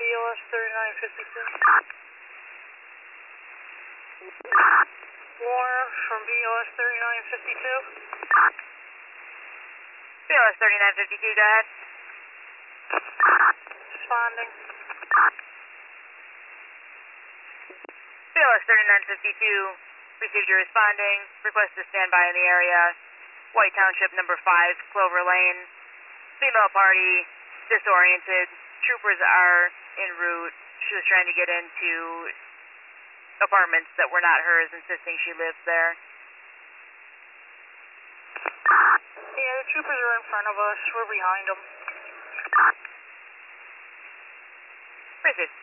BOS 3952. Warner from BOS 3952. BOS 3952, go ahead. Responding. BOS 3952, received your responding. Request to stand by in the area. White Township, number 5, Clover Lane. Female party, disoriented. Troopers are en route. She was trying to get into apartments that were not hers, insisting she lives there. Yeah, the troopers are in front of us. We're behind them. Received.